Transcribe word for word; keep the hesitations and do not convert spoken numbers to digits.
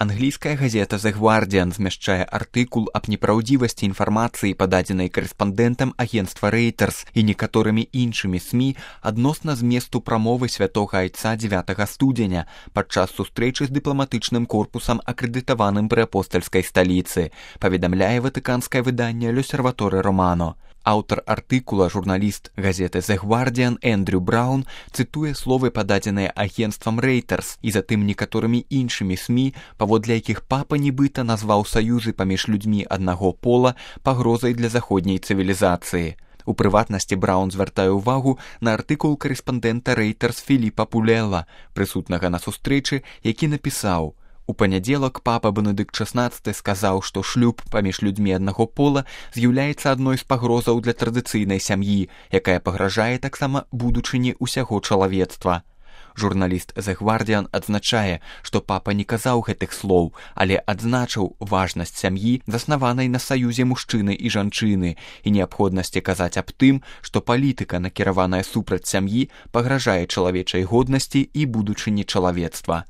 Англійская газета The Guardian змяшчае артыкул аб непраўдзівасці інфармацыі, пададзенай карэспандэнтам агенцтва Reuters і некаторымі іншымі СМІ адносна зместу прамовы святога айца дзевятага студзеня падчас сустрэчы з дыпламатычным корпусам, акрэдытаваным пры апостальскай сталіцы, паведамляе ватыканскае выданне L'Osservatore Romano. Аўтар артыкула, журналіст газеты The Guardian Эндрю Браун, цытуе словы, пададзеныя агенцтвам Reuters і затым некаторымі іншымі СМІ, паводле якіх папа нібыта назваў саюзы паміж людзьмі аднаго пола пагрозай для заходняй цывілізацыі. У прыватнасці Браун звяртае ўвагу на артыкул карэспандэнта Reuters Філіпа Пулела, прысутнага на сустрэчы, які напісаў: «У панядзелак папа Бенедыкт шаснаццаты сказаў, што шлюб паміж людзьмі аднаго пола з'яўляецца адной з пагрозаў для традыцыйнай сям'і, якая пагражае таксама будучыні ўсяго чалавецтва». Журналіст The Guardian адзначае, што папа не казаў гэтых слоў, але адзначыў важнасць сям'і, заснаванай на саюзе мужчыны і жанчыны, і неабходнасці казаць аб тым, што палітыка, накіраваная супраць сям'і, пагражае чалавечай годнасці і будучыні чалавецтва.